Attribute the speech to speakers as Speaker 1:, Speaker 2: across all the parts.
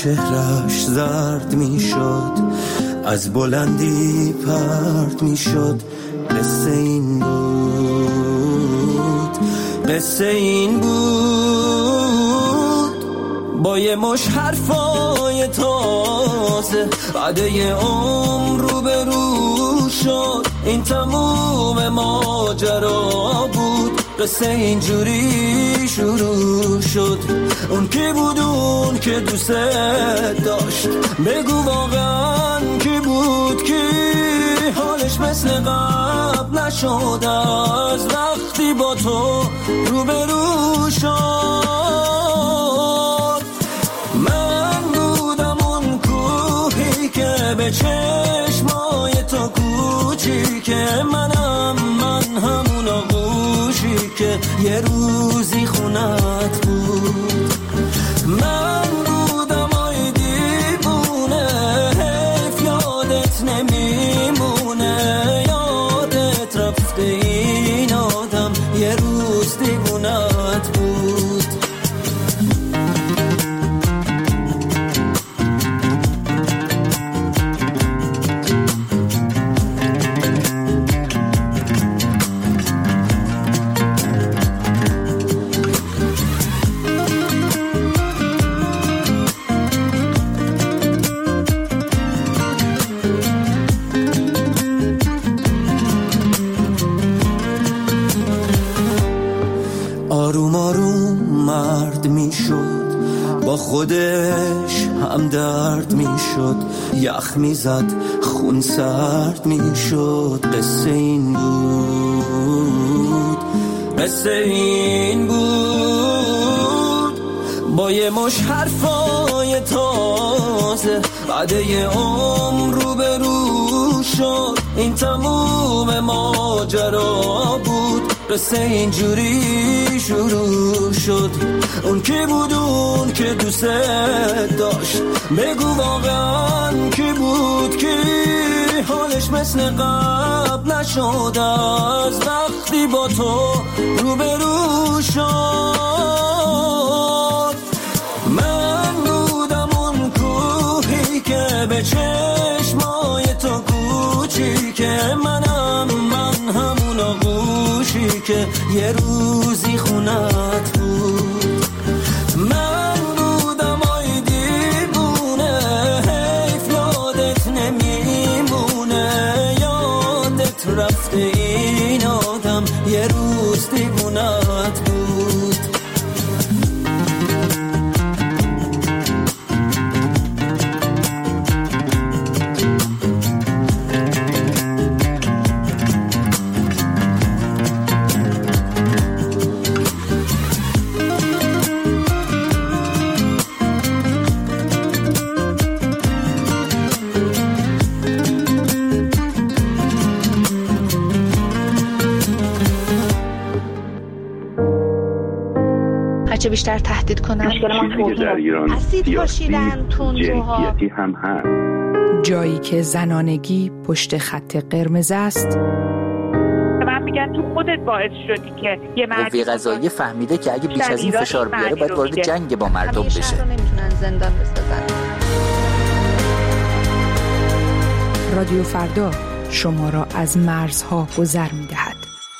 Speaker 1: چهرش زرد میشد، از بلندی پرد میشد. قصه این بود، قصه این بود. با یه مش حرفای تازه بعد یه عمر رو به رو شد. این تموم ماجرا بود، قصه اینجوری شروع شد. اون کی بود اون که دوست داشت؟ بگو واقعا کی بود؟ کی حالش مثل قبل نشد از وقتی با تو روبرو شد؟ من بودم اون کوهی که به چشمای تو کوچیکه، منم من همون آغوشی که یه روزی خونت بود. من بودم آی دیوونه، حیف یادت نمیمونه، یادت رفته این آدم یه روز دیوونت بود. آروم آروم مرد می شد، با خودش هم درد می شد. یخ می زد خون سرد می شد. قصه این بود، قصه این بود. با یه مش حرفای تازه بعد یه عمر رو به رو شد. این تموم ماجرا بود، قصه اینجوری شروع شد. اون کی بود اون که دوست داشت؟ بگو واقعا کی بود؟ کی حالش مثل قبل نشد از وقتی با تو روبرو شد؟ من بودم اون کوهی که به چشمای تو کوچیکه، منم من همون آغوشی که یه روزی خونت بود. من بودم آی دیوونه، حیف یادت نمیمونه، یادت رفته این آدم یه روز دیوونت بود.
Speaker 2: چه بیشتر تهدید کنن.
Speaker 3: مشکل ما
Speaker 4: در ایران
Speaker 2: اسید پاشیدن، تندروها،
Speaker 4: هم هست.
Speaker 5: جایی که زنانگی پشت خط قرمز است.
Speaker 3: من میگن تو خودت باعث شدی که یه
Speaker 6: قوه قضاییه فهمیده که اگه بیش از این فشار بیاره باید وارد جنگ با مردم بشه.
Speaker 2: شهر رو نمیتونن زندان بسازن.
Speaker 5: رادیو فردا شما را از مرزها گذر می‌دهد.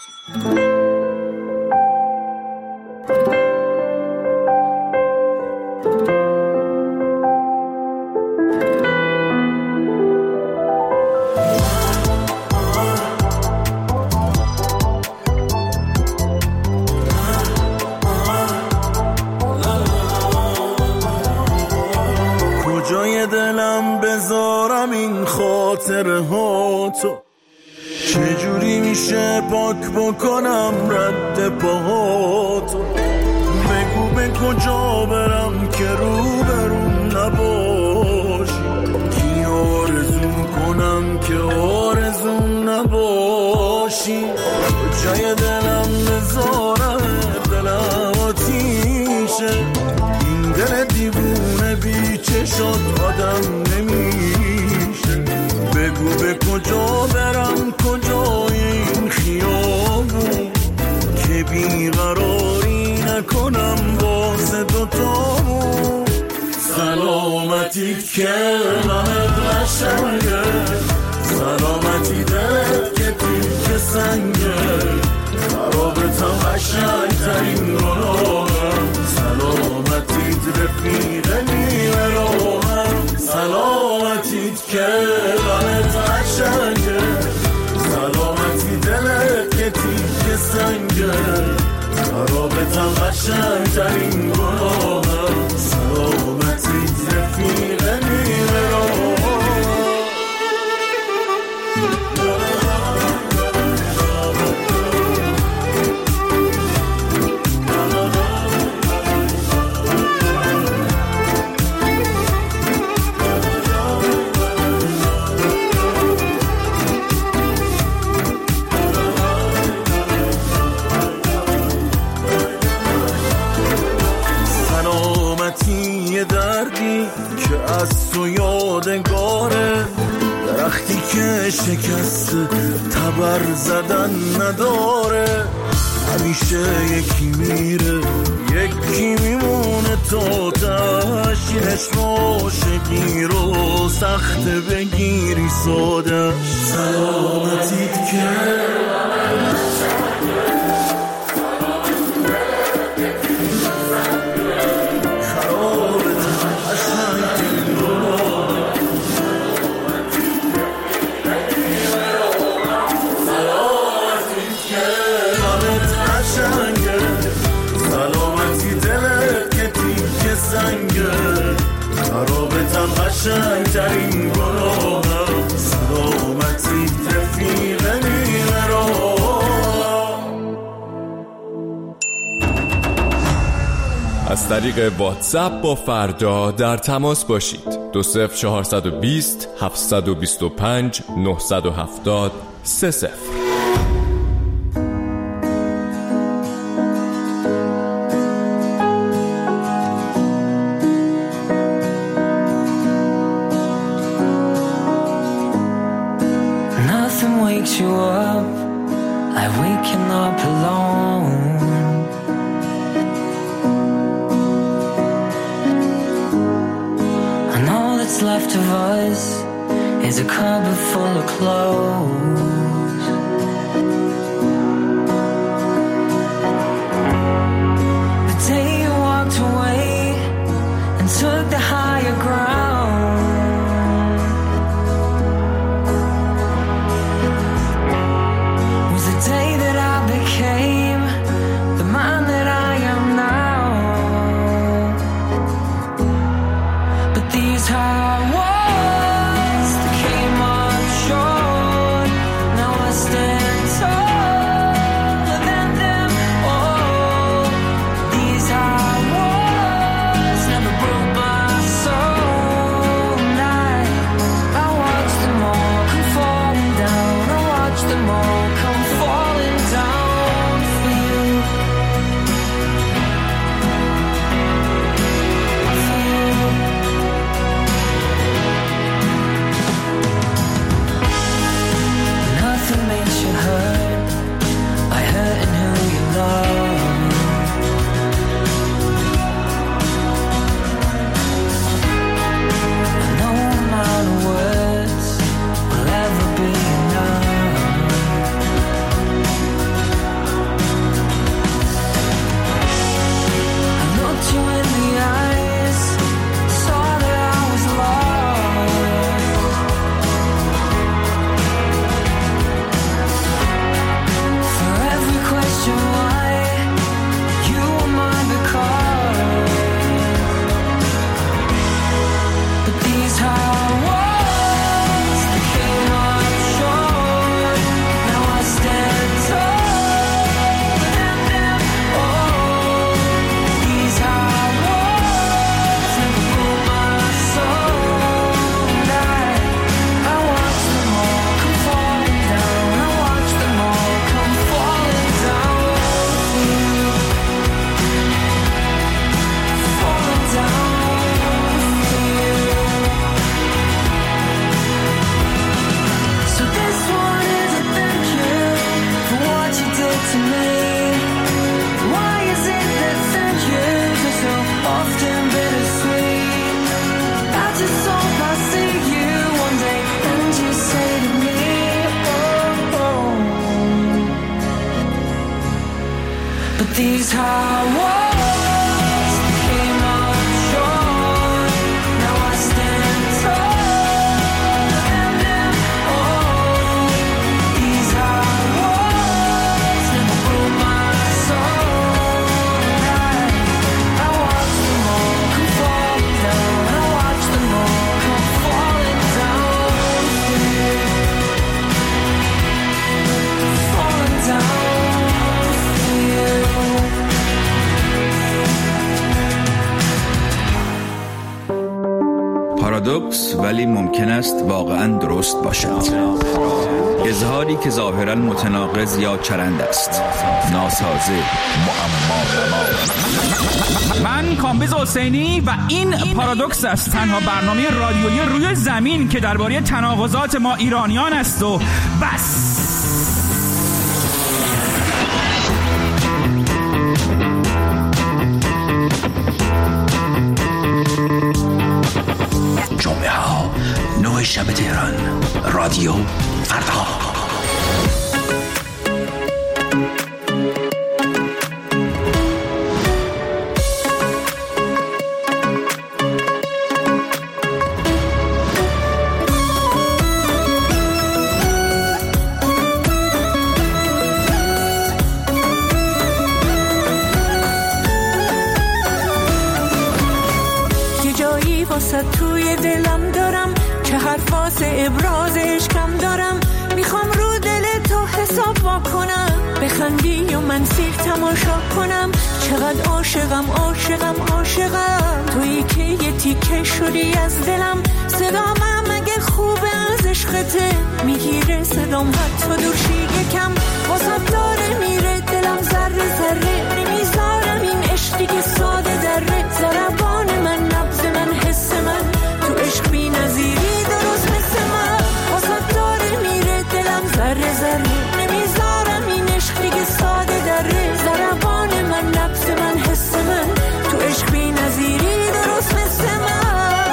Speaker 7: کجای دلم بذارم این خاطره ها تو؟ چجوری میشه پاک بکنم رد پاهاتو؟ بگو به کجا برم که روبرون نباشی؟ کی آرزو کنم که آرزو نباشی؟ کجای دلم بذارم دلم آتیشه؟ این دل دیوونه بی چشات آدم نمیشه. بگو به کجا برم کجای این خیابون که بیقراری نکنم واسه دوتامون. سلامت سلامتیت که غمت قشنگه، سلامتی دلت که تیک سنگه، خرابتم قشنگترین گناهم، سلامتیت رفیق نیمه راهم، سلامتیت که غمت قشنگه، سلامتی دلت که تیک سنگه، خرابتم قشنگترین گناهم، سلامتیت رفیق نیمه راهم. دردی که از تو یادگاره، درختی که شکسته تبر زدن نداره، همیشه یکی میره یکی میمونه تا تشینش عاشقی رو سخته بگیری سادش، سلامتیت که خرابتم قشنگترین گناهم، سلامتی رفیق نیمه راهم.
Speaker 4: از طریق واتساپ با فردا در تماس باشید. 20420 725 970 30.
Speaker 8: Wakes you up, I waking up alone. And all that's left of us is a cupboard full of clothes. The day you walked away and took the higher ground, high walls that came up short. These hard walls became unshore. Now I stand tall and am whole. These hard walls never broke my soul. I watch them all come falling down. I watch them all come falling down. Falling down.
Speaker 9: پارادوکس ولی ممکن است واقعاً درست باشد. اظهاری که ظاهراً متناقض یا چرند است. ناسازه، معما.
Speaker 10: من کامبیز حسینی و این پارادوکس است، تنها برنامه رادیویی روی زمین که درباره تناقضات ما ایرانیان است و بس.
Speaker 11: جمعه ها 9 شب تهران، رادیو فردا.
Speaker 8: توی دلم دارم که حرف واسه ابراز عشقم دارم. میخوام رو دل تو حساب واکنم، بخندی و من سیر تماشا کنم. چقدر عاشقم تویی که یه تیکه شدی از دلم. صدام اگه خوبه از عشقته میگیره صدام حتی دورشی یکم. واسه داره میره دلم ذره ذره، نمیذارم این عشقی که ساده دره. ضربان من نبض من حس من تو عشق بی نظیری درست مثل من. واسه داره میره دلم ذره ذره، نمیذارم این عشقی که ساده دره. ضربان من نبض من حس من تو عشق بی نظیری درست مثل من.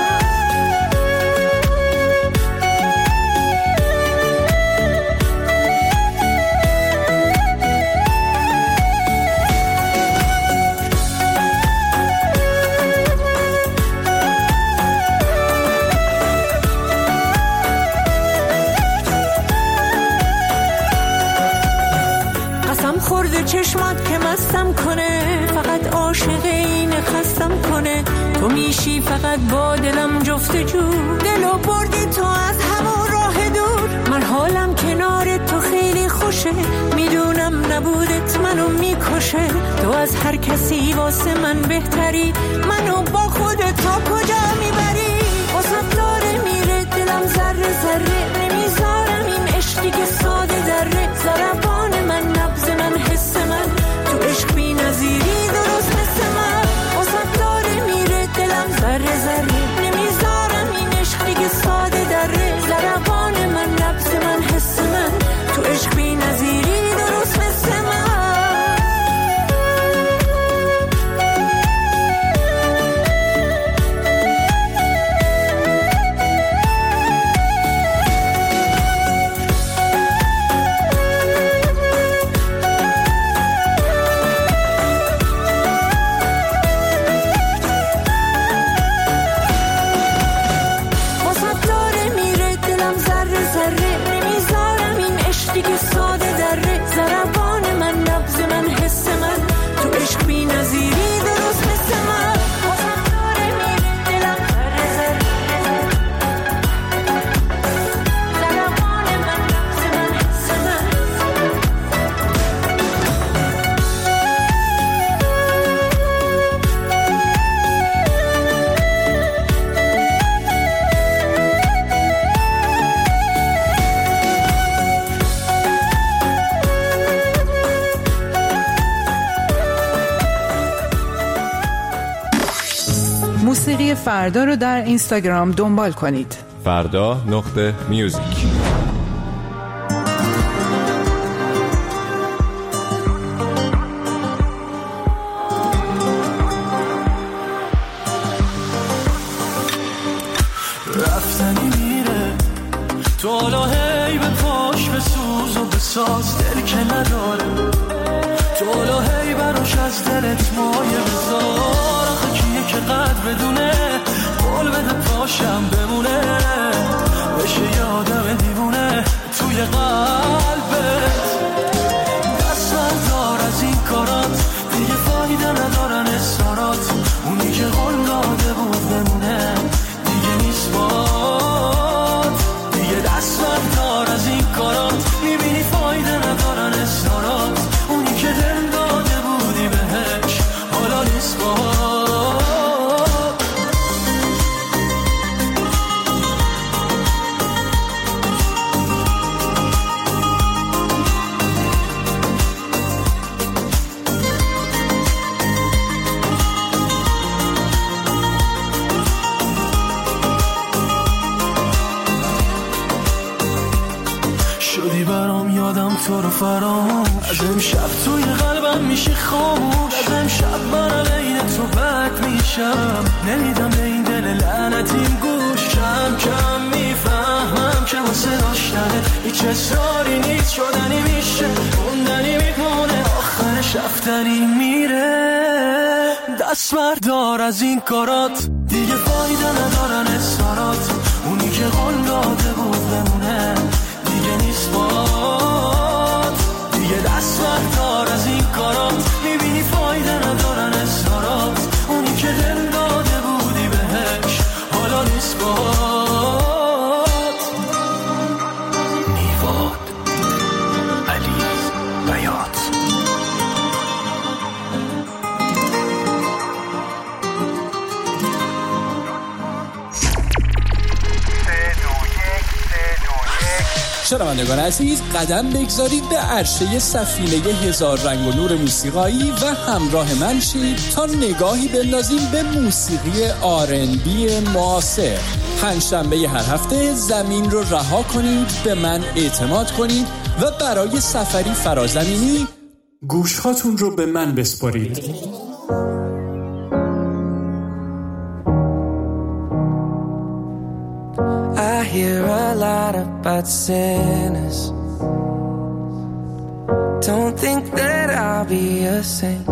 Speaker 8: چشمات که مستم کنه، فقط عاشق این خستم کنه. تو میشی فقط با دلم جفتجو، دلو بردی تو از همون راه دور. من حالم کنار تو خیلی خوشه، میدونم نبودت منو میکشه. تو از هر کسی واسه من بهتری، منو با خودت تا کجا میبری. واسه داره میره دلم ذره ذره، نمیذارم این عشقی که ساده دره. ضربان من نبض من حس من تو عشق بی نظیری درست مثل من. واسه داره میره دلم ذره ذره، نمیذارم این عشقی که ساده دره. ضربان من نبض من حس من تو عشق بی نظیری درست مثل من.
Speaker 5: موسیقی فردا رو در اینستاگرام دنبال کنید.
Speaker 4: فردا.میوزیک.
Speaker 7: رفتنی میره تو حالا هی به پاش بسوز و بساز دل که نداره. جلو هی براش از دلت مایه بذار. آخه کیه که قدر بدونه قول بده پاشم بمونه بشه یادم دیوونه توی قلبت. دست بردار از این کارات دیگه فایده ندارن اصرارات. اونی که قول داده بود بمونه دیگه نیست باد. دیگه دست بردار از این کارات میبینی فایده ندارن اصرارات. اونی که دل داده بودی بهش حالا نیست باد. شدی برام یادم تو رو فراموش. از امشب توی قلبم میشه خاموش. از امشب من عین تو بد میشم. نمیدم به این دل لعنتیم گوش. کم کم میفهمم که واسه داشتنت هیچ اصراری نیست. شدنی میشه موندنی میمونه آخرش رفتنی میره. دست بردار از این کارات دیگه فایده ندارن اصرارات. اونی که قول داده بود بمونه دیگه نیست باد. دیگه دست بردار از این کارات میبینی فایده ندارن اصرارات. اونی که دل داده بودی بهش حالا نیست باد.
Speaker 11: نیواد علی بیات.
Speaker 12: شنوندگان عزیز، قدم بگذارید به عرشه سفینه هزار رنگ و نور موسیقایی و همراه من شید تا نگاهی بندازیم به موسیقی R&B معاصر. پنجشنبه هر هفته زمین رو رها کنید، به من اعتماد کنید و برای سفری فرازمینی گوشهاتون رو به من بسپارید.
Speaker 13: I hear a lot about sinners. Don't think that I'll be a saint,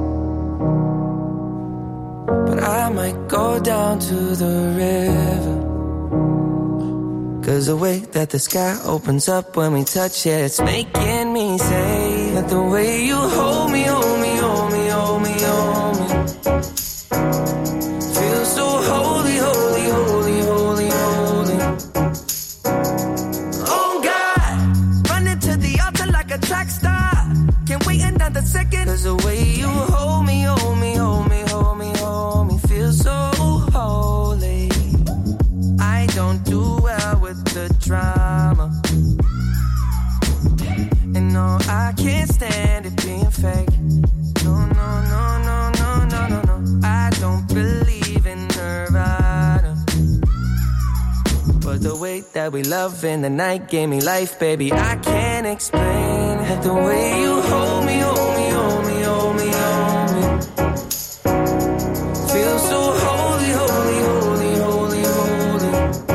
Speaker 13: but I might go down to the river. 'Cause the way that the sky opens up when we touch it, it's making me say that the way you hold me, hold me, hold me, hold me, hold me, feels so holy, holy, holy, holy, holy. Oh God, running to the altar like a track star. Can't wait another second. 'Cause the way you hold me, hold me, hold me, hold me, hold me, feels so holy. I don't do well with the drama, and no, I can't stand it being fake. No, no, no, no, no, no, no, no. I don't believe in Nirvana, but the way that we love in the night gave me life, baby. I can't explain it. The way you hold me, hold me, hold me, hold me, hold me, feels so holy, holy, holy, holy, holy.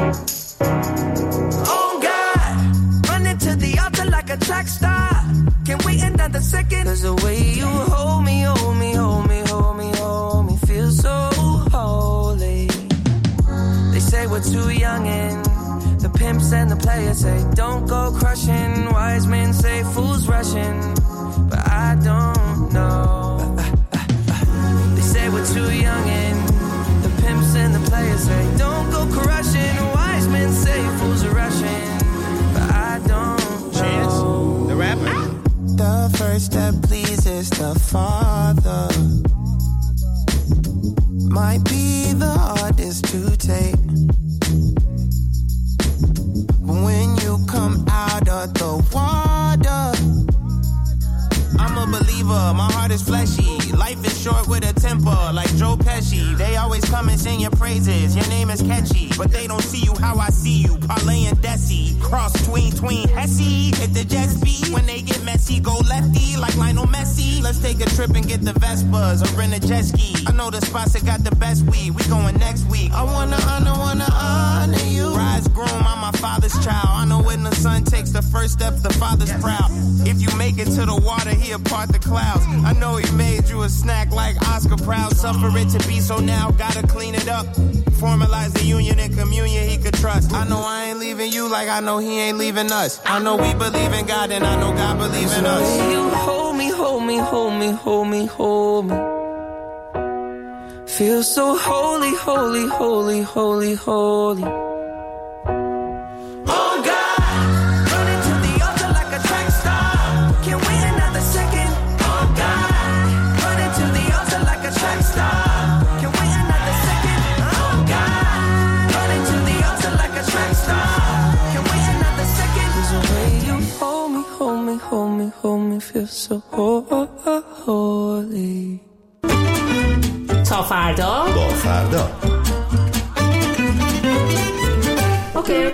Speaker 13: Oh God, running to the altar like a track star. Can't wait another second. 'Cause the way you hold me, hold me, hold me, hold me, hold me, feels so holy. They say we're too young and the pimps and the players say don't go crushing. Wise men say fools rushing, but I don't know. They say we're too young and the pimps and the players say don't go crushing. Wise men say fools are rushing, but I don't know.
Speaker 14: Chance, the rapper.
Speaker 15: The first that pleases the Father might be the hardest to take. When you come out of the water, I'm a believer, my heart is fleshy. Life is short with a temper, like Joe Pesci. They always come and sing your praises, your name is catchy, but they don't see you how I see you. Parlay and Desi, cross tween Hesse. Hit the jet speed, when they get messy, go lefty like Lionel Messi. let's take a trip and get the Vespas or rent a jet ski. I know the spots that got the best weed. We going next week. I wanna honor you. Rise groom, I'm my father's child. I know when the son takes the first step, the father's proud. If you make it to the water, he'll part the clouds. I know he made you a snack like Oscar Proud. Suffer it to be so now, gotta clean it up. Formalize the union and communion he could trust. I know I ain't leaving you like I know he ain't leaving us. I know we believe in God and I know God believes in us.
Speaker 13: You hold me, hold me, hold me, hold me, hold me. Feel so holy, holy, holy, holy, holy. Oh God, running to the altar like a track star. Can we another second? Oh God, running to the altar like a track star. Can we another second? Oh God, running to the altar like a track star. Can we another second? There's a way you hold me, hold me, hold me, hold me. Feel so holy.
Speaker 14: تا فردا
Speaker 16: با فردا.
Speaker 14: اوکی.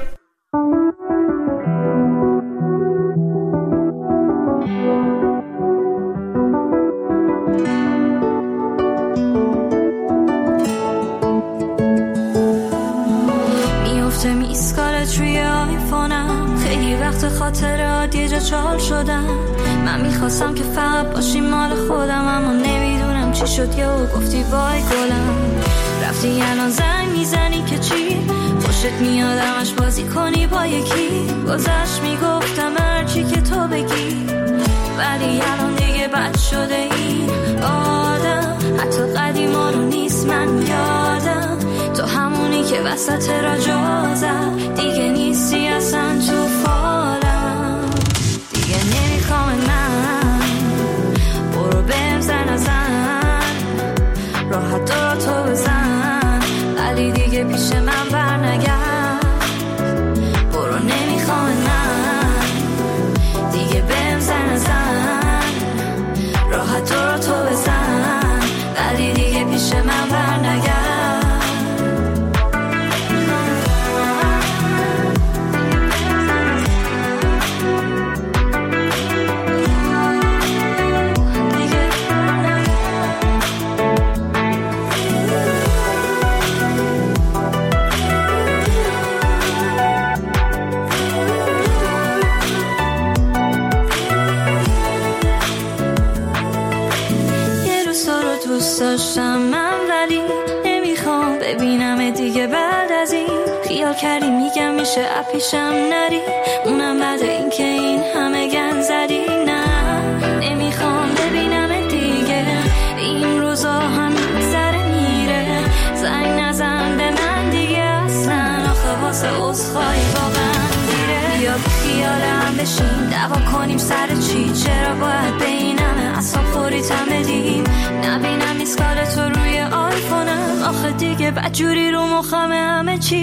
Speaker 8: میفته میسکالت روی آیفونم، خیلی وقت خاطرات یه جا چال شدم. من میخواستم که فقط باشی مال خودم، اما نمیدونم چی شد یهو گفتی بای گلم. رفتی الان زنگ میزنی که چی؟ خوشت میاد همش بازی کنی با یکی. گذشت میگفتم هرچی که تو بگی، ولی الان دیگه بد شده این آدم. حتی قدیما رو نیست من یادم، تو همونی که وسط راجا زد. دیگه نیستی اصلا تو فالم، دیگه نمیخوام من. برو بهم زن ازن، راحت دارا تو بزن، ولی دیگه پیش من برنگرد. برو نمیخوام من، دیگه بهم زن ازن، راحت دارا تو بزن، ولی دیگه پیش من برنگرد. داشتم من، ولی نمیخوام ببینم دیگه. بعد از این خیال کردی میگم میشه اپیشم نری، اونم بعد این که این همه گن زدی. نه نمیخوام ببینم دیگه، این روزا هم میگذره میره. زنگ نزن به من دیگه اصلا، آخه واسه عذرخواهی واقعا دیره. بیا خیالم بشین دعوا کنیم سر چی؟ چرا باید به این همه اصلا خوریتم بدیم؟ نبینم میسکال تو روی آیفونم، آخه دیگه بدجوری رو مخم همه چی.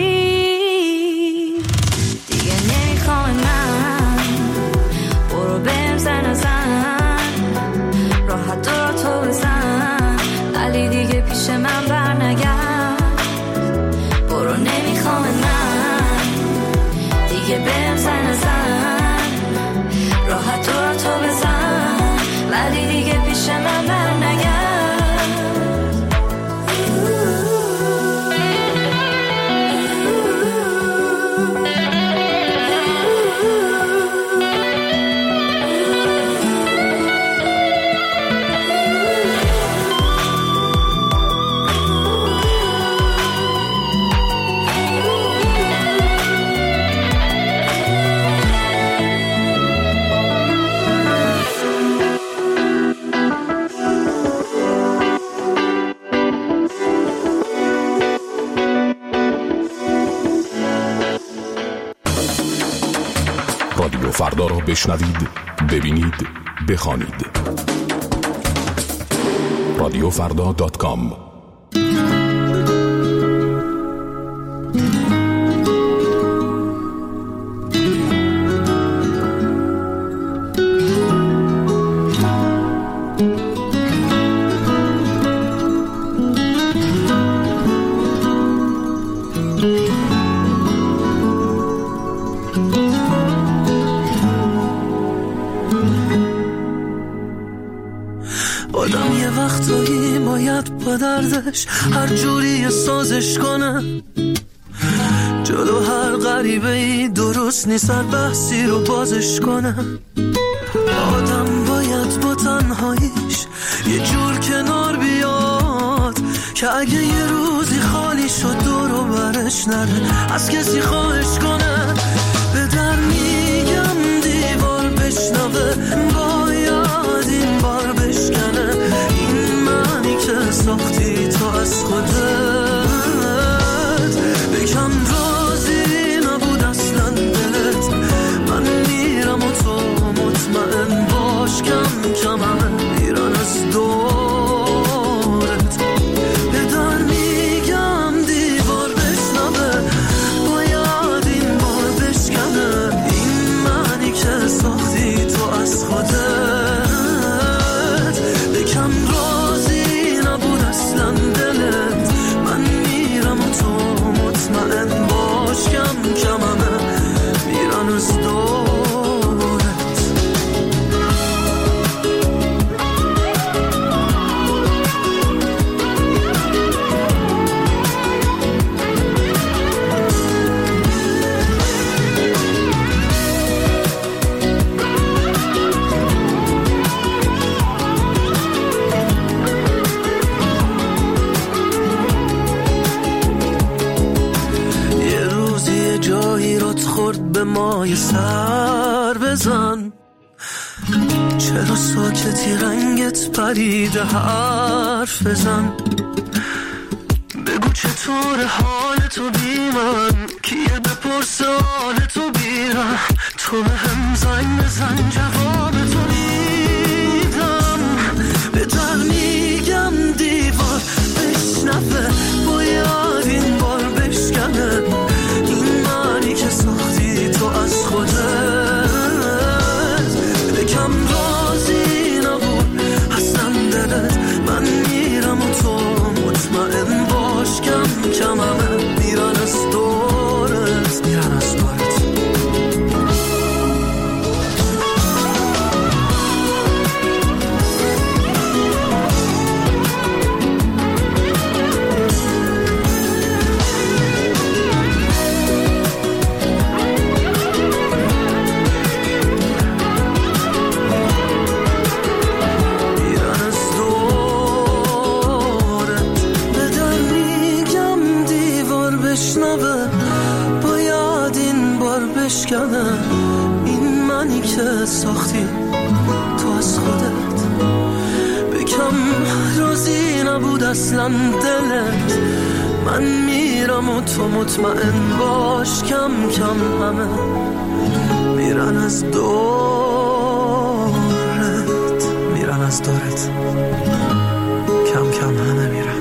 Speaker 8: دیگه نمیخوام من، برو بهم زن ازن، راحت دارا تو بزن، ولی دیگه پیش من برنگرد. برو نمیخوام من، دیگه بهم زن ازن، راحت دارا تو بزن، ولی دیگه پیش من برنگرد.
Speaker 17: رادیو فردا را بشنوید، ببینید، بخوانید. radiofrda.com.
Speaker 7: باید با دردش هر جوری سازش کنم. جلو هر غریبه ای درست نیست هر بحثی رو بازش کنم. آدم باید با تنهاییش یه جور کنار بیاد که اگه یه روزی خالی شد دور و برش نره از کسی خواهش کنه. به در میگم دیوار بشنوه باید این بار بشکنه. این معنی که ساختی تو از خودت بکم راضی نبود اصلا دلت. من میرم و تو مطمئن باش کم کم همه میرن از دورت. به در میگم دیوار بشنوه باید این بار بشکنه. این معنی که ساختی تو از خودت بکم راضی نبود اصلا دلت. من میرم و تو مطمئن باش کم کم همه میرن از دورت. خورد به مای سر بزن. چرا ساکتی رنگت پریده حرف بزن. بگو چطور حال تو بی من کیه بپرس حال تو بیرم. تو به هم زنگ بزن جواب تو میدم. به در میگم دیوار بشنفه باید این بار بشکنه. که ساختی تو از خودت بکم راضی نبود اصلا دلت. من میرم و تو مطمئن باش کم کم همه میرن از دورت میرن از دورت. این منی که ساختی تو از خودت بکم راضی نبود اصلا دلت. من میرم و تو مطمئن باش کم کم همه میرن از دورت میرن از دورت. کم کم همه میرن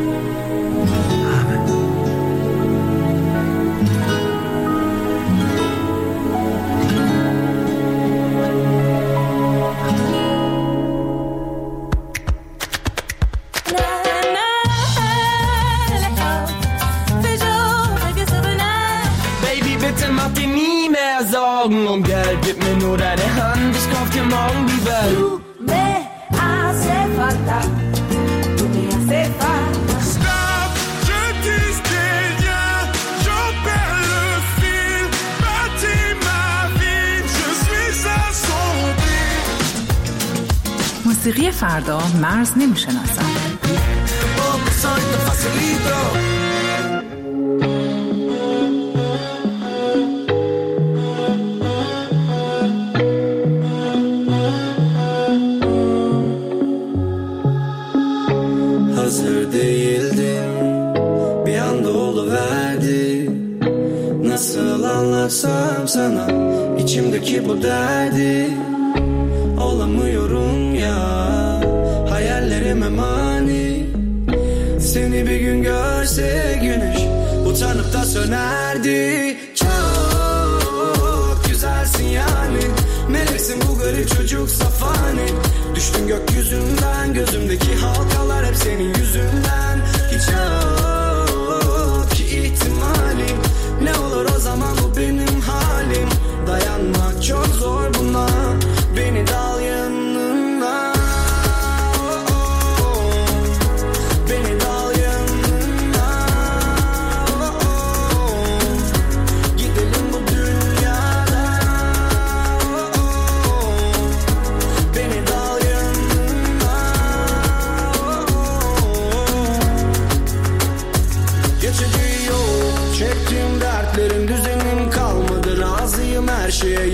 Speaker 7: um Geld, gib mir nur deine Hand, ich kauf dir morgen die Welt. Du me hace falta, tu me hace falta. Stop, je dis rien, j'en perds le fil, bâtis ma vie, je suis assombri.
Speaker 5: موسیقی فردا مرز نمیشناسد.
Speaker 1: Hazır değildim, bir anda oluverdi. Nasıl anlatsam sana içimdeki bu derdi. Olamıyorum ya, hayallerime mani. Seni bir gün görse güneş utanıp da sönerdi. Çok güzelsin yani, meleksin bu garip çocuk safani. Düştün gökyüzünden, gözümdeki halkalar hep senin yüzünden. Hiç yok ki ihtimalim, ne olur o zaman bu benim halim. Dayanmak çok zor buna, beni de al yanına. Beni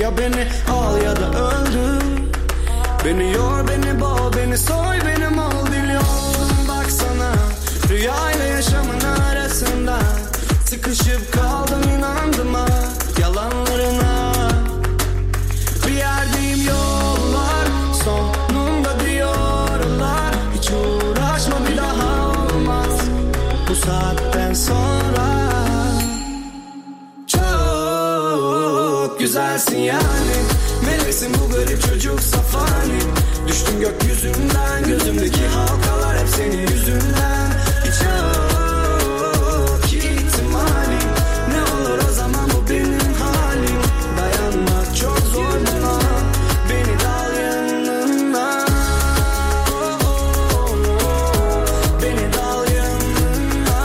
Speaker 16: ya beni al ya da öldür. Beni yor, beni boğ, beni soy, beni mal biliyorum. Baksana rüyayla yaşamın arasında sıkışıp kaldım, inandım ha yalanlarına. Bir yerdeyim, yollar sonunda diyorlar. Hiç uğraşma, bir daha olmaz bu saatten sonra. Çok güzelsin yani, meleksin bu garip çocuk safari. Düştüm gökyüzünden, gözümdeki halkalar hep senin yüzünden. Hiç yok ki ihtimali, ne olur o zaman bu benim halim. Dayanmak çok zor buna, beni dal yanına. Beni dal yanına.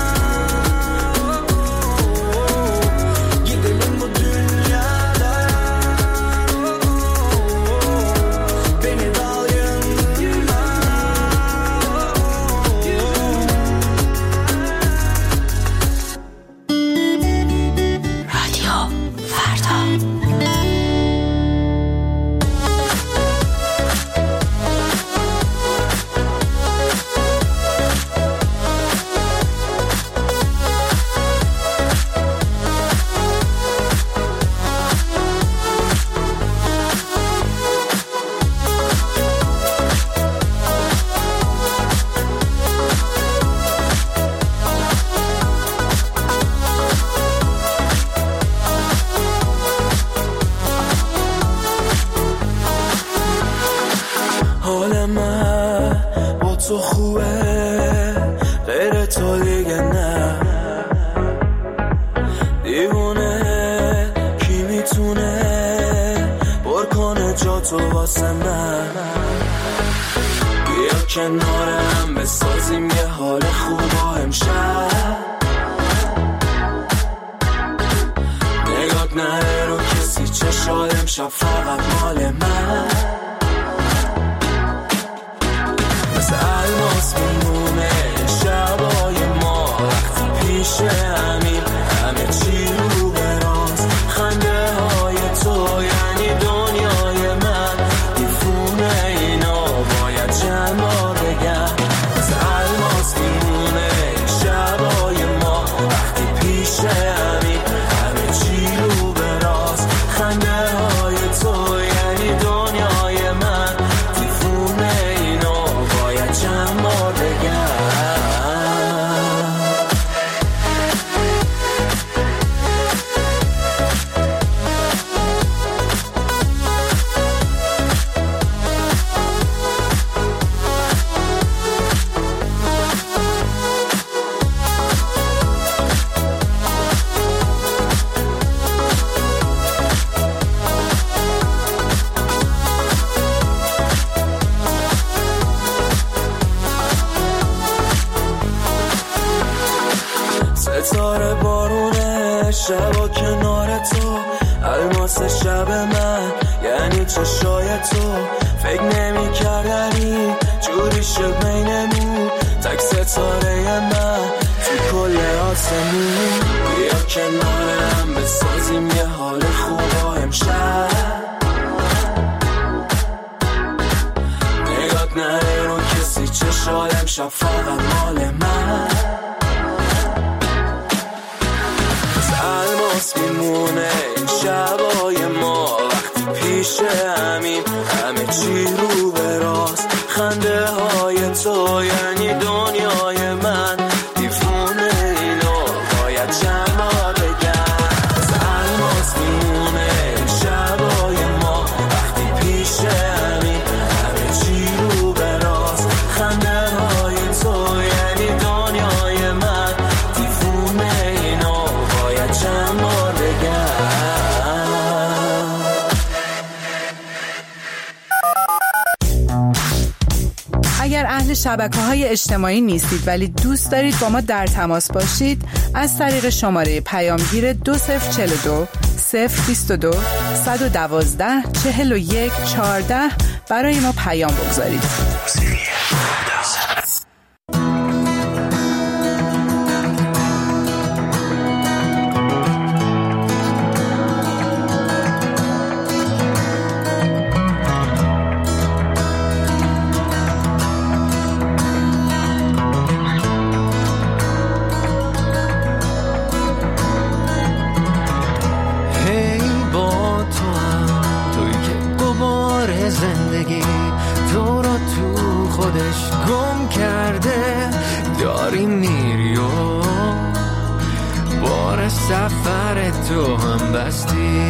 Speaker 16: Gidelim bu dünyada. Beni dal yanına.
Speaker 8: رادیو فردا.
Speaker 7: حال من با تو خوبه، غیر تو دیگه نه. دیوونه کی میتونه پر کنه جا تو واسه من. بیا کنارم بسازیم یه حال خوب امشب. نگات نره رو کسی چشای امشب فقط مال من. الماس میمونه شبای ما وقتی پیش همین همه چی رو به راست. خنده های تو یعنی دنیای من. دیفونه اینا باید چند بار بگم. الماس میمونه شبای ما وقتی پیش همین همه چی رو به راست. خنده های تو یعنی دنیای من. دیفونه اینا باید چند بار بگم. ستاره بارونه شبا کنار تو. الماس شب من یعنی چشای تو. فکر نمی کردنی جوری شد بینمون. تک ستاره من تو کل آسمون. بیا کنارم بسازیم یه حال خوب امشب. نگات نره رو کسی چشای امشب فقط مال من. الماس میمونه این شبای ما وقتی پیش همین همه چی رو به راست. خنده های تو یعنی دنیای من. دیفونه اینو باید چند بار بگم. الماس میمونه این شبای ما وقتی پیش همین همه چی رو به راست. خنده های تو یعنی دنیای من. دیفونه اینو باید چند بار بگم.
Speaker 5: اگر اهل شبکه‌های اجتماعی نیستید ولی دوست دارید با ما در تماس باشید، از طریق شماره پیامگیر 2042 022 112 41 14 برای ما پیام بگذارید.
Speaker 16: خودش گم کرده، داری میری و بار سفر تو هم بستی.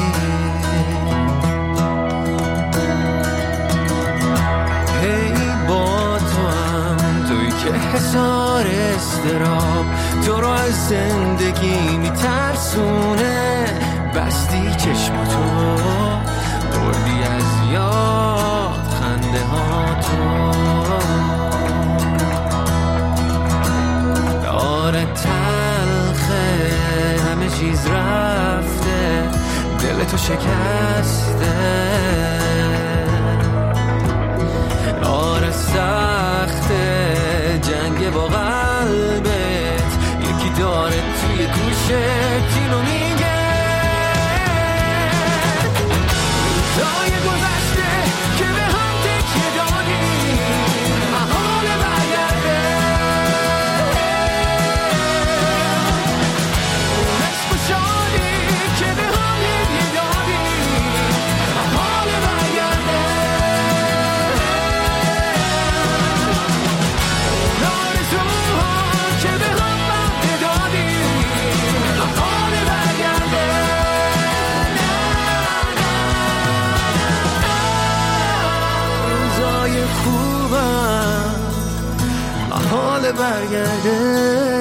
Speaker 16: هی با تو هم توی که حسار استراب تو رو از زندگی میترسونه، بستی چشماتو بردی از یاد خنده ها تو. داره تلخه همه چیز رفته، دل تو شکسته، داره سخته جنگ با قلبت، یکی داره توی گوشت اینو میگه. روزای گذشته که به هم تکیه دادی محال برگرده، اون عشق و شادی که به هم هدیه دادی محال برگرده، اون آرزوها که به هم وعده دادی محال برگرده. روزای خوبم محال برگرده.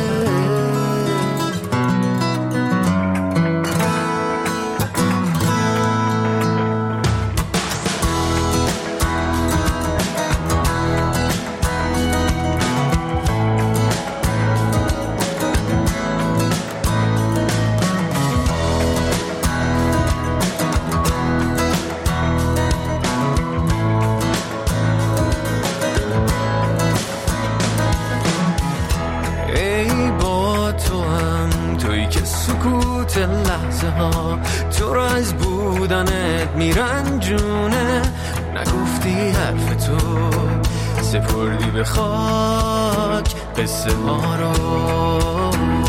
Speaker 16: سکوت لحظه ها تو را از بودنت میرنجونه، نگفتی حرف تو سپردی به خاک قصه ها رو.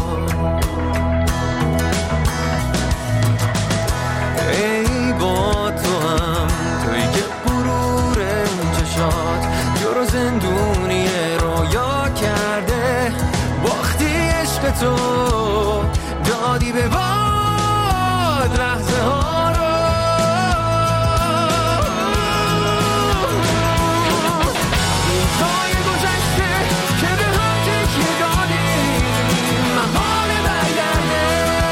Speaker 16: ای با تو هم توی که غرور چشات تو رو زندونی رویا کرده، باختی عشق تو دادی به باد لحظه ها رو. روزای گذشته که به هم تکیه دادی محال برگرده،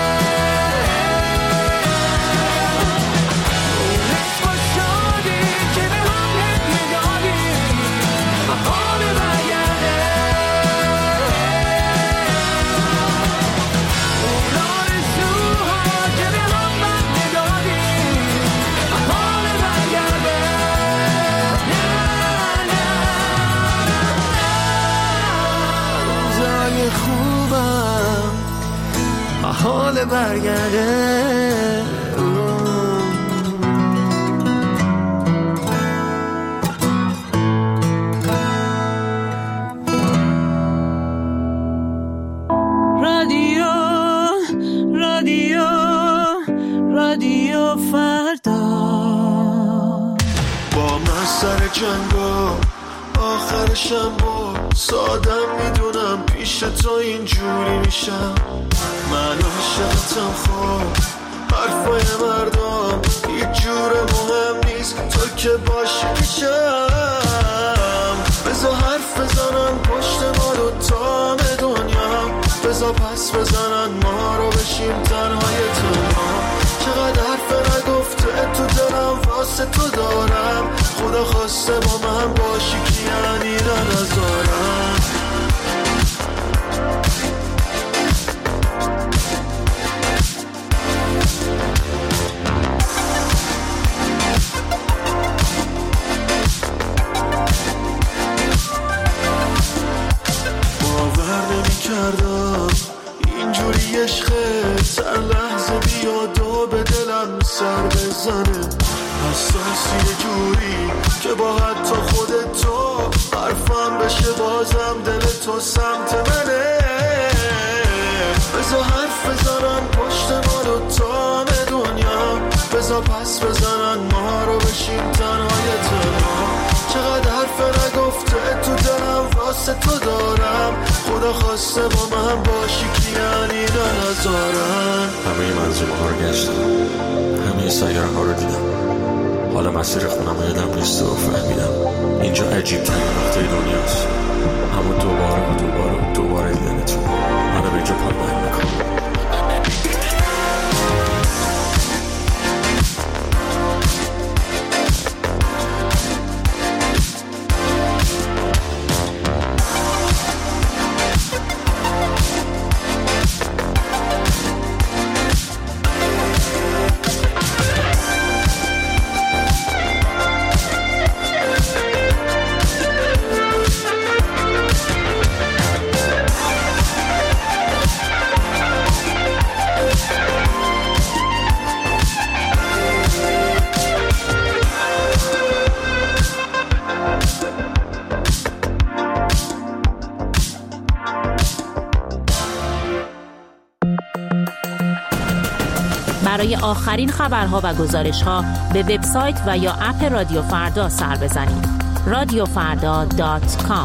Speaker 16: اون عشق و شادی که به هم هدیه دادی محال برگرده، خوبم محال برگرده.
Speaker 7: رادیو فردا با من سر جنگا آخرشم با سادم میدونم پیش تو اینجوری میشم، من عاشقتم خواب حرفای مردم هیچ جوره مهم نیست تو که باشی پیشم. بذار حرف بزنن پشت ما دوتا دنیا، بذار پس بزنن ما رو بشیم تنهای تنها. چقدر حرف نگفته تو دلم واسه تو دارم، خدا خواسته با من باشی که یعنی نذارم. باور نمی کردم اینجوری عشقه سر لحظه بیاد و به دلم سر بزنه، حساسی یه جوری که با حتی خودت تو حرفم بشه بازم دل تو سمت منه. بذار حرف بزنن پشت ما دوتا دنیا، بذار پس بزنن ما رو بشیم تنهای تنها.
Speaker 16: چقدر حرف نگفته تو دلم واسه تو دارم. خدا خواسته با من باشی که یعنی نذارم.
Speaker 18: همه منظومه ها رو گشتم، همه سیاره ها رو دیدم. حالا مسیر خونم و یادم نیست و فهمیدم اینجا عجیب ترین نقطه دنیاست. همون دوباره دیدنتون منو به اینجا پایین میکنم.
Speaker 14: برای آخرین خبرها و گزارش‌ها به وبسایت و یا اپ رادیو فردا سر بزنید. radiofarda.com.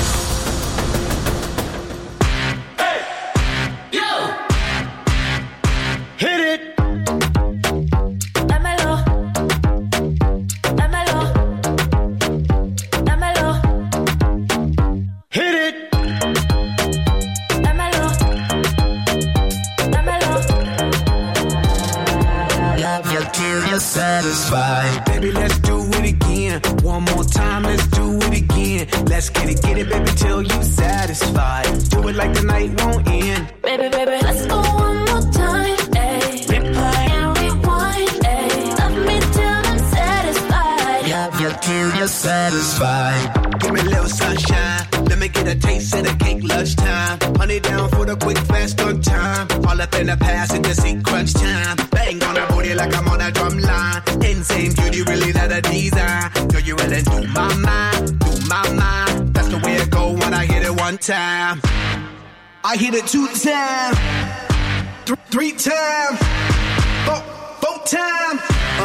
Speaker 15: Satisfied. Baby, let's do it again. One more time, let's do it again. Let's get it, baby, till you satisfied. Do it like the night won't end.
Speaker 8: Baby, let's go one more time. Ay. Replay and rewind. Ay. Love me till I'm satisfied.
Speaker 15: Yeah, till you're satisfied. Give me a little sunshine. Let me get a taste of the cake lunchtime. Honey down for the quick, fast, on time. All up in the past and just see crunch time. Bang on the booty like I'm on a drum line. Insane beauty, really not a design. Girl, you really do my mind. That's the way it go when I hit it one time. I hit it 2 times, 3 times, 4 times.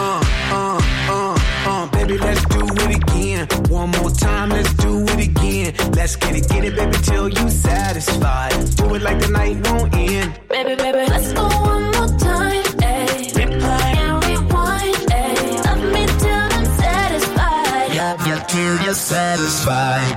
Speaker 15: Baby, let's do it again. One more time, let's do it again. Let's get it, baby, till you satisfied. Do it like the night won't end.
Speaker 8: Baby, let's go one more time. Ay. Replay and rewind. Ay. Love me till I'm satisfied.
Speaker 15: Yeah, till you're satisfied.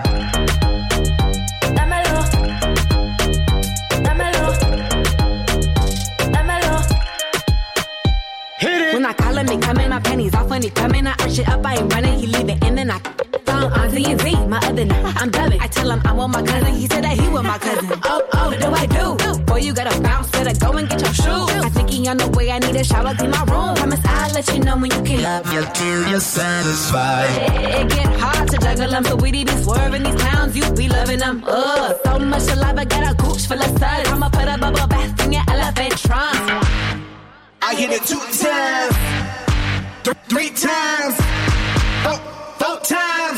Speaker 19: When I call him, they come in, my pennies off when he coming. I arch it up, I ain't running, he leaving in and I found on Z&Z, my other night, I'm dubbing. I tell him I want my cousin, he said that he want my cousin. Oh, do I do? Boy, you gotta bounce, better go and get your shoes. I think he on the way, I need a shower, clean my room. Promise I'll let you know when you can
Speaker 15: love you till you're satisfied.
Speaker 19: It get hard to juggle them, so we be swerving these clowns, you be loving them. So much saliva, got a gooch full of suds. I'ma put a bubble bath in your elephant trunk.
Speaker 15: I hit it 2 times, 3 times, 4 times.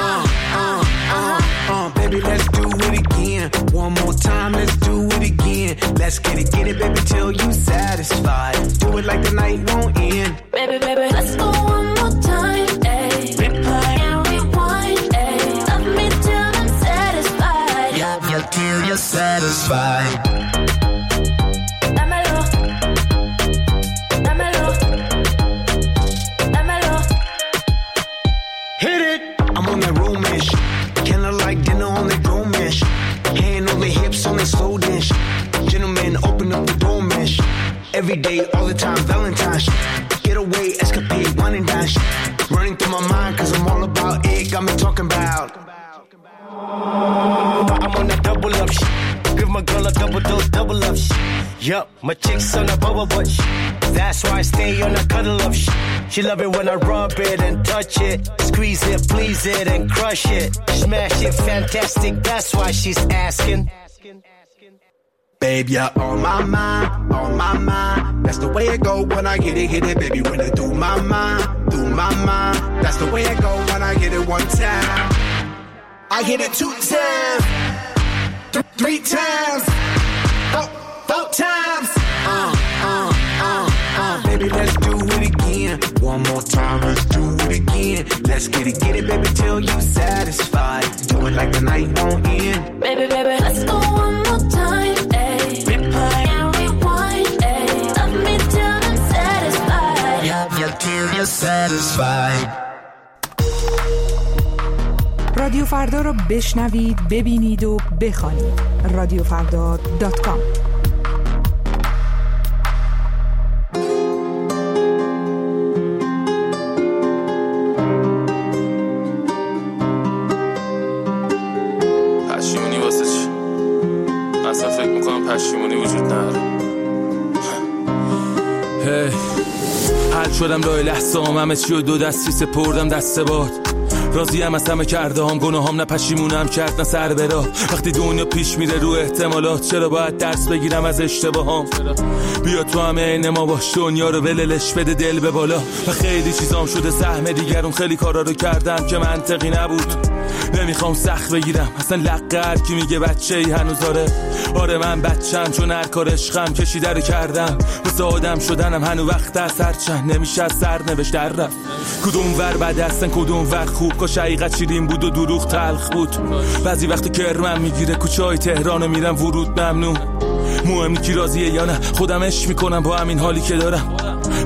Speaker 15: Baby, let's do it again. One more time, let's do it again. Let's get it, baby, till you satisfied. Do it like the night won't end.
Speaker 8: Baby, let's go one more time. Ay. Replay and rewind. Ay. Love me till I'm satisfied.
Speaker 15: Yeah, till you're satisfied. Every day, all the time, Valentine's. Get away, escapade, wine and dine. Running through my mind, cause I'm all about it. Got me talking about. I'm on that double up shit. Give my girl a double dose, double up shit. Yup, my chick's on a bubble butt shit. That's why I stay on a cuddle up shit. She love it when I rub it and touch it. Squeeze it, please it, and crush it. Smash it, fantastic, that's why she's asking. Babe, you're on my mind, on my mind. That's the way it go when I hit it, baby. When it do my mind. That's the way it go when I hit it one time. I hit it 2 times, 3 times, 4 times. Baby, let's do it again.
Speaker 16: one more time, let's do it again. Let's get it, baby, till you satisfied. Do it like the night won't end.
Speaker 8: Baby, let's go one more time, ayy. Replay and rewind, ayy. Love me till I'm satisfied.
Speaker 16: Yeah, till you're satisfied.
Speaker 5: رادیو فردا رو بشنوید، ببینید و بخوانید. radiofrda.com.
Speaker 20: پشیمونی واسه چی؟ اصلا فکر میکنم پشیمونی وجود نداره. حل شدم لای لحظام، همه چی و دو دستی سپردم دست باد. راضیم از همه کرده هم، گناهام نه پشیمونم کرد نه سر برا. وقتی دنیا پیش میره رو احتمالات، چرا باید درس بگیرم از اشتباهام؟ بیا تو همه این ما باش، دنیا رو وللش بده دل به بالا. و خیلی چیزام شده سهم دیگرون، خیلی کارا رو کردم که منطقی نبود. نمیخوام سخت بگیرم اصلا لقه هر کی میگه بچه ای هنوز آره من بچم، چون هر کار عشقم کشیده رو کردم. واسه آدم شدنم هنو وقت از هرچند نمیشه از سر نوشت در رفت. کدوم ور بد هستن کدوم ور خوب، کاش حقیقت شیرین بود و دروغ تلخ بود. بعضی وقت کرمم میگیره کوچه های تهران میرم ورود ممنوع. مهم کی راضیه یا نه، خودم عشق میکنم با همین حالی که دارم.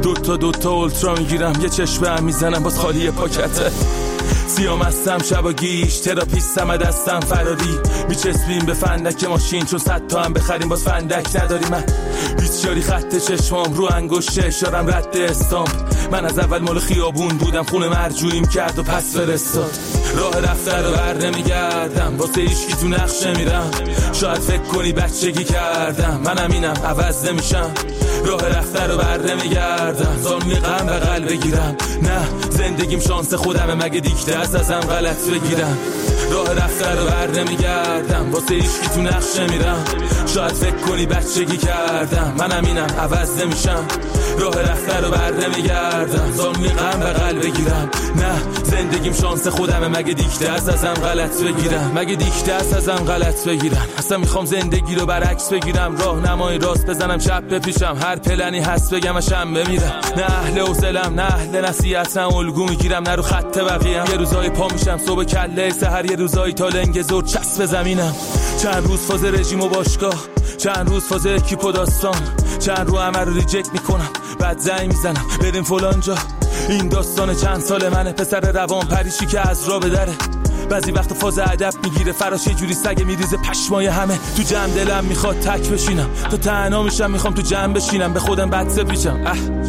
Speaker 20: دوتا اولترا میگیرم، یه چشم هم میزنم باز خالی پاکته. سیام هستم شبا گیش، تراپیستم دستم فراری. میچسبیم به فندک ماشین، چون 100 تا هم بخریم باز فندک نداری. من بیچاری خط چشمام رو انگشت اشارم رد استامپ. من از اول مال خیابون بودم، خونه مرجوعیم کرد و پس فرستاد. راه رفته رو بر نمیگردم، واسه هیچکی تو نقش نمیرم. شاید فکر کنی بچگی کردم، منم اینم عوض نمیشم. راه رفته رو بر نمیگردم، زانوی غم بغل بگیرم. نه زندگیم شانس خودمه، مگه دیکته ازم غلط بگیرم. راه رفته رو بر نمیگردم، واسه هیچکی تو نقش نمیرم. شاید فکر کنی بچگی کردم، منم اینم عوض نمیشم. راه رفته رو بر نمیگردم، زانوی غم بغل بگیرم. نه زندگیم شانس خودمه، مگه دیکته ازم غلط بگیرم. مگه دیکته ازم غلط بگیرم. اصلا میخوام زندگی رو برعکس بگیرم، راه نمای راست بزنم چپ بپیشم. هر پلنی هست بگم شم بمیرم. نه اهل حوصله‌ام نه اهل نصیحت، نه الگو میگیرم نه رو خط بقیه‌ام. یه روزای پا میشم صبح کله سحر، یه روزای تا لنگ زور چسب زمینم. چند روز فاز رژیم و باشگاه، چند روز فاز اکیپ و داستان، چند رو همه رو ریجکت میکنم بعد زنگ میزنم بریم فلان جا. این داستان چند سال منه، پسر روان پریشی که از راه بدره. بعضی وقت فاز ادب میگیره فراش، یه جوری سگ میریزه پشمای همه. تو جمع دلم میخواد تک بشینم، تا تنها میشم میخوام تو جمع بشینم. به خودم بد سپیچم،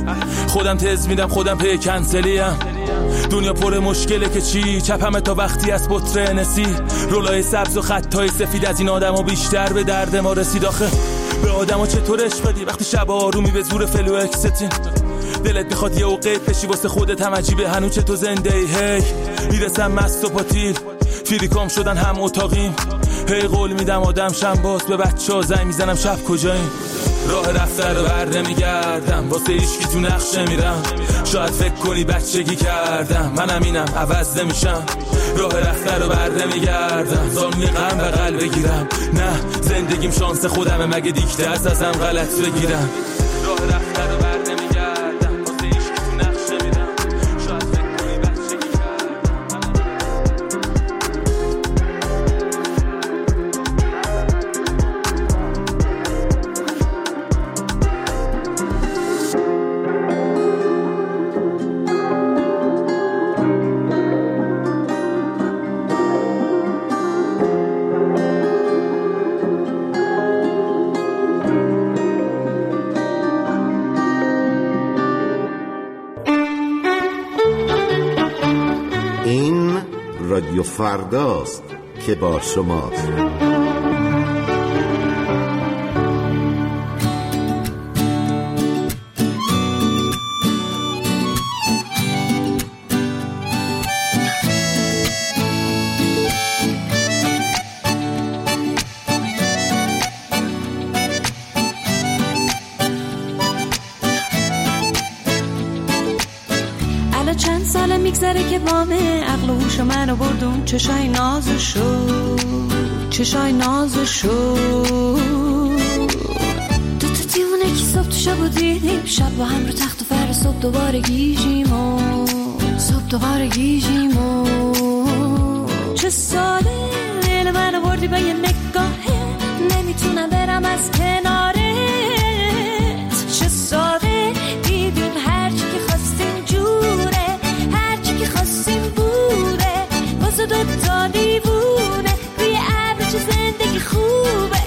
Speaker 20: خودم تز میدم خودم پی کنسلیم. دنیا پر مشکله که چی، چپمه تا وقتی از بطره نسی. رولای سبز و خطای سفید از این آدم ها بیشتر به درد ما رسید. آخه به آدم ها چطور عشق بدی وقتی شب آرومی به زور فلو اکستین. دلت میخواد یه اوقیت بشی واسه خودت هم عجیبه هنو چه تو زنده ای. هی میرسم مست و پاتیل، فیریکام شدن هم اتاقیم. هی قول میدم آدم شم باز، به بچه ها زنگ میزنم شب کجاییم. راه رفته رو بر نمیگردم، واسه هیچکی تو نقش نمیرم. شاید فکر کنی بچگی کردم، منم اینم عوض نمیشم. راه رفته رو بر نمیگردم، زانوی غم بغل بگیرم. نه زندگیم شانس خودمه، مگه دیکته ازم غلط بگیرم. راه رفته رو بر نمیگردم، واسه هیچکی تو نقش نمیرم. شاید فکر کنی بچگی
Speaker 21: رادیو فرداست که با شماست.
Speaker 8: میگذره که وامه عقل و هوش منو بردون چشای نازشو دو تا دیوونه که صبح تو شب و دیدیم شب با هم رو تخت و فرز
Speaker 19: صبح دوباره گیجیم و صبح دوباره گیجیم و چه ساده دل منو بردی با یه نگاهه نمیتونم برم از کنارت چه ساده دیدیم هرچی که خواستیم جوره هرچی که خواستیم بوده واسه دوتا دیوونه روی ابر چه زندگی خوبه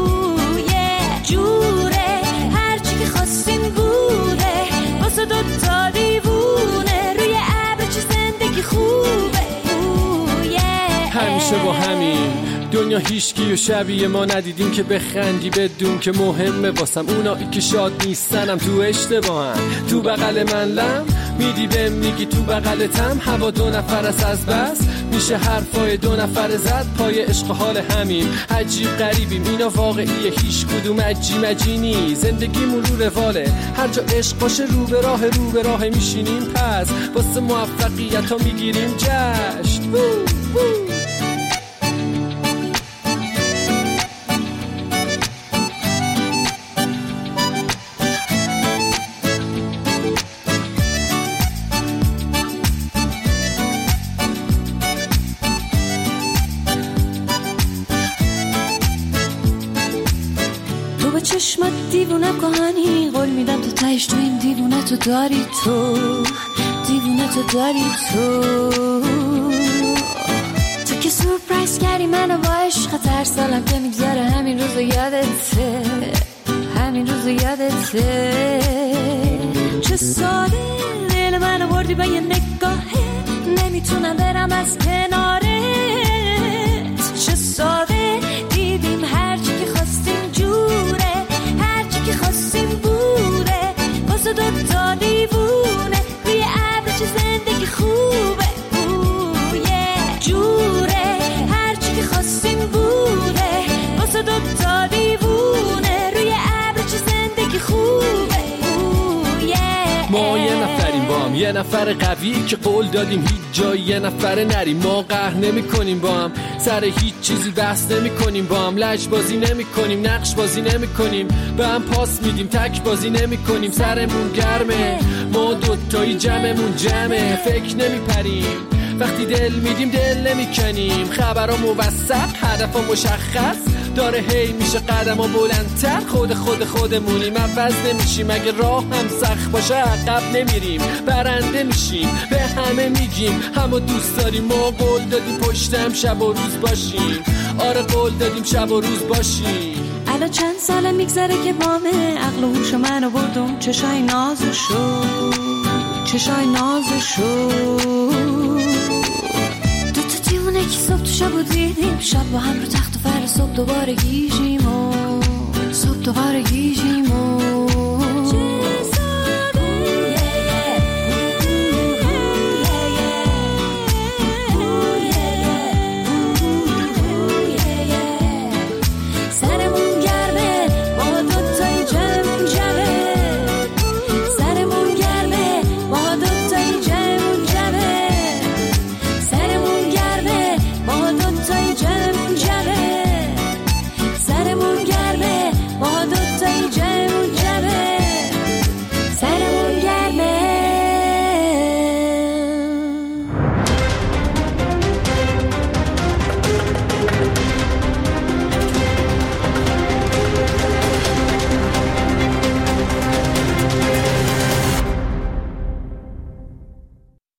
Speaker 19: جوره هرچی که خواستیم بوده واسه دوتا دیوونه روی ابر چه زندگی خوبه
Speaker 3: همیشه با همین دنیا هیچکی و شبیه ما ندیدیم که بخندی بدون که مهمه واسم اونایی که شاد نیستنم تو اشتباهن تو بغل من لم میدی بهم میگی تو بغلتم هوا دو نفر است از بس میشه حرفای دو نفر زد پای عشق حال همین عجیب غریبیم اینا واقعیه هیچ کدوم عجیمجینی زندگیمون رو رواله هر جا عشق باشه رو به راه میشینیم پس واسه موفقیت ها میگیریم جشن
Speaker 19: چشمت دیوونه کهانی قول میدم تو تهش تو این دیوونه تو داری تو دیوونه تو داری تو که سورپرایز کردی منو با عشقت هر سالم که میگذره همین روزو یادته همین روزو یادته چه ساده دل منو بردی با یه نگاهه نمیتونم برم از کنارت چه ساده دیدیم هرچی که خواستیم جوره هرچی که خواستیم بوده واسه دوتا دیوونه روی ابر چه زندگی خوبه جوره هرچی که خواستیم بوده واسه دوتا دیوونه روی ابر چه زندگی خوبه
Speaker 3: ما یه نفریم با هم یه نفر قوی که قول دادیم هیچ جایی یه نفر نریم ما قهر نمی کنیم با هم سر هیچ چیزی بحث نمی کنیم با هم لج بازی نمی کنیم نقش بازی نمی کنیم به هم پاس میدیم تک بازی نمی کنیم سرمون گرمه ما دوتایی جمعمون جمعه فکر نمی پریم وقتی دل میدیم دل نمی کنیم خبرها موثق هدفها مشخص داره هی میشه قدم ها بلندتر خودمونیم عوض نمیشیم اگه راه هم سخت باشه عقب نمیریم برنده میشیم به همه میگیم همو دوست داریم ما قول دادیم پشتم شب و روز باشیم آره قول دادیم شب و روز باشیم
Speaker 19: الان چند ساله میگذره که بامه عقل و هوش منو بردم چشای نازشو دوتا دیونه که صبح تو شب و دیدیم شب با هم رو تخت و فر صبح دوباره گیجیم و صبح دوباره گیجیم و